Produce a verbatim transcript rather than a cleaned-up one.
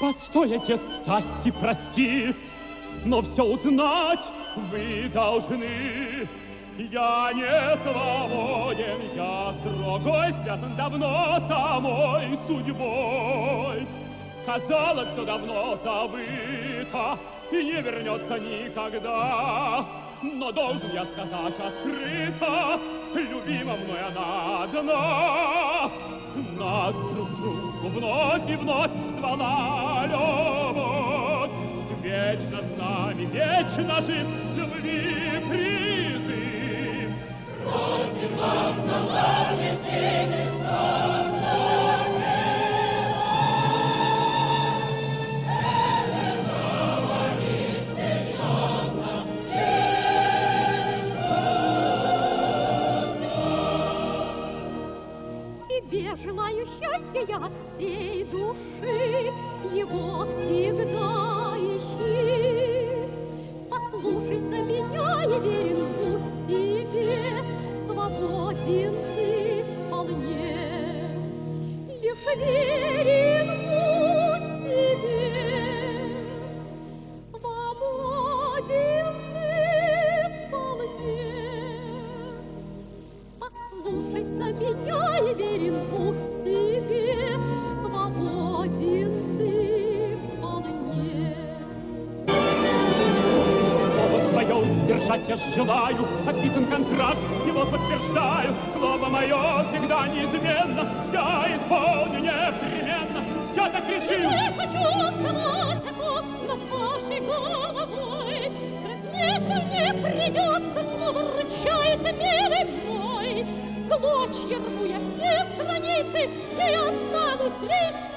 Постой, отец Стасси, прости, но все узнать вы должны. Я не свободен, я с другой связан давно самой судьбой. Казалось, все давно забыто и не вернется никогда. Но должен я сказать открыто, любима мной она одна. Нас друг к другу вновь и вновь звала любовь. Вечно с нами, вечно жив любви призыв. Просим вас, напомните, что тебе желаю счастья я от всей души, его всегда ищи. Послушайся меня и верен будь себе, свободен ты вполне. Лишь верен будь себе, свободен ты вполне. Послушайся меня и верен будь себе, свободен ты вполне. Слово свое сдержать я желаю, подписан контракт, его подтверждаю. Слово мое всегда неизменно, я исполню непременно. Я так решил. Не хочу оставаться окоп над вашей головой. Краснеть вам не придется, слово ручаюсь, милый мой. В клочья рву я все страницы, и останусь лишь